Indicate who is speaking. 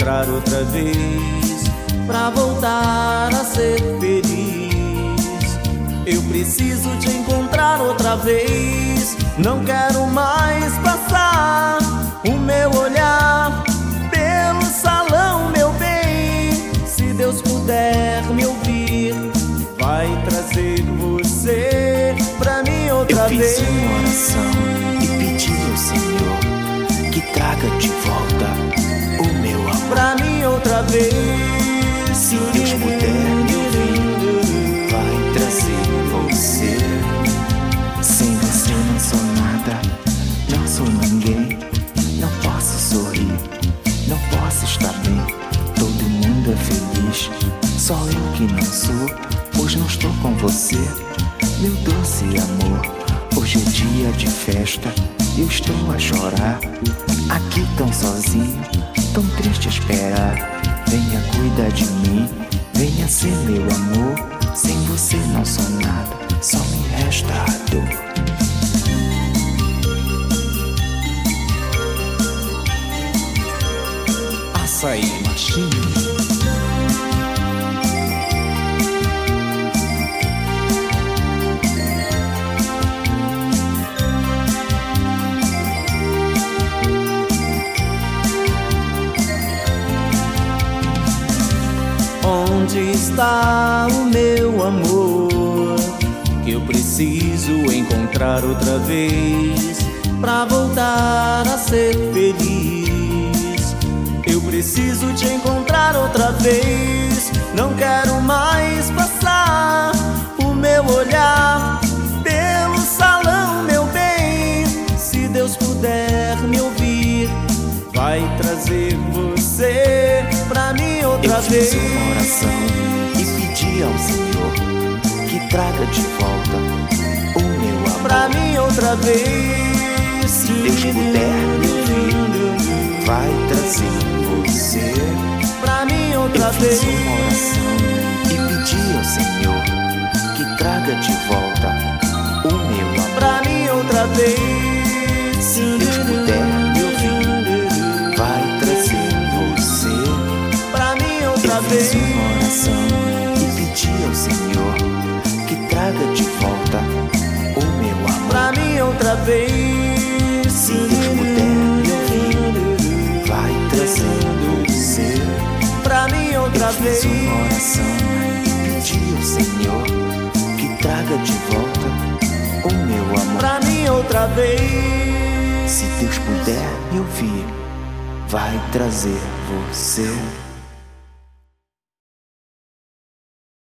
Speaker 1: encontrar outra vez, pra voltar a ser feliz. Eu preciso te encontrar outra vez. Não quero mais passar o meu olhar pelo salão, meu bem. Se Deus puder me ouvir, vai trazer você pra mim outra vez.
Speaker 2: Eu fiz uma oração e pedi ao Senhor que traga de volta o meu amor
Speaker 1: pra mim outra vez.
Speaker 2: Se Deus puder me ouvir, vai trazer você. Sem você não sou nada, não sou ninguém. Não posso sorrir, não posso estar bem. Todo mundo é feliz, só eu que não sou, pois não estou com você. Meu doce amor, hoje é dia de festa, eu estou a chorar, aqui tão sozinho, tão triste a esperar. Venha cuidar de mim, venha ser meu amor. Sem você não sou nada, só me resta a dor.
Speaker 1: Açaí Machine. Onde está o meu amor, que eu preciso encontrar outra vez, pra voltar a ser feliz. Eu preciso te encontrar outra vez. Não quero mais passar o meu olhar pelo salão, meu bem. Se Deus puder me ouvir, vai trazer você pra mim outra vez.
Speaker 2: Eu fiz uma oração e pedi ao Senhor que traga de volta o meu amor
Speaker 1: pra mim outra vez.
Speaker 2: Se Deus puder me ouvir, vai trazer você
Speaker 1: pra mim outra
Speaker 2: eu
Speaker 1: vez.
Speaker 2: Fiz uma oração e pedi ao Senhor que traga de volta o meu amor
Speaker 1: pra mim outra vez.
Speaker 2: Se Deus puder me ouvir, vai trazer você
Speaker 1: pra mim outra vez.
Speaker 2: Eu fiz uma oração e pedi ao Senhor que traga de volta o meu amor
Speaker 1: pra mim outra vez.
Speaker 2: Se Deus puder me ouvir, vai trazer você
Speaker 1: pra mim outra vez.
Speaker 2: Eu fiz uma oração e pedi ao Senhor que traga de volta o meu amor
Speaker 1: pra mim outra vez.
Speaker 2: Se Deus puder me ouvir, vai trazer você.